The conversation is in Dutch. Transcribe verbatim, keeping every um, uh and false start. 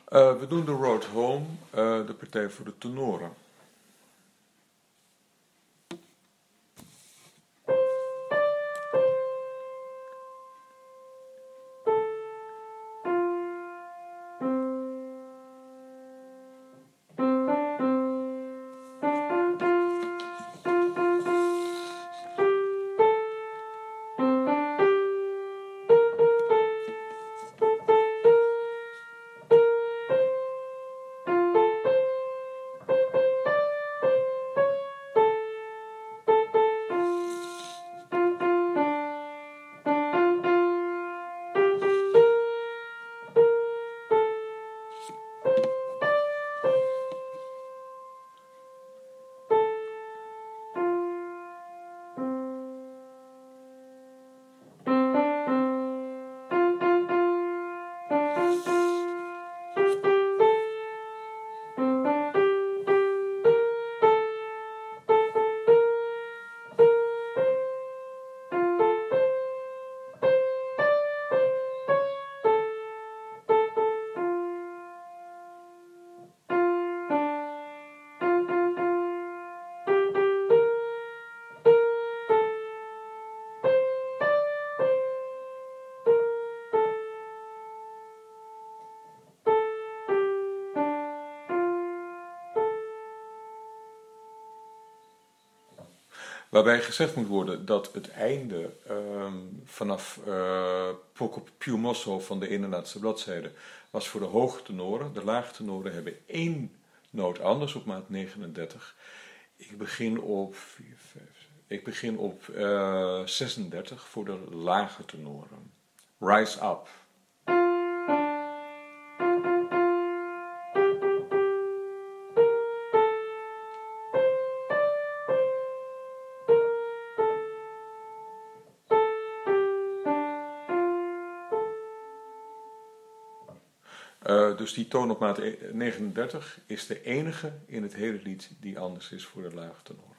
Uh, we doen de Road Home, uh, de partij voor de tenoren. Waarbij gezegd moet worden dat het einde um, vanaf uh, Poco più mosso van de ene laatste bladzijde was voor de hoge tenoren. De lage tenoren hebben één noot anders op maat negenendertig. Ik begin op, vier, vijf, ik begin op uh, zesendertig voor de lage tenoren. Rise up. Uh, dus die toon op maat negenendertig is de enige in het hele lied die anders is voor de lage tenor.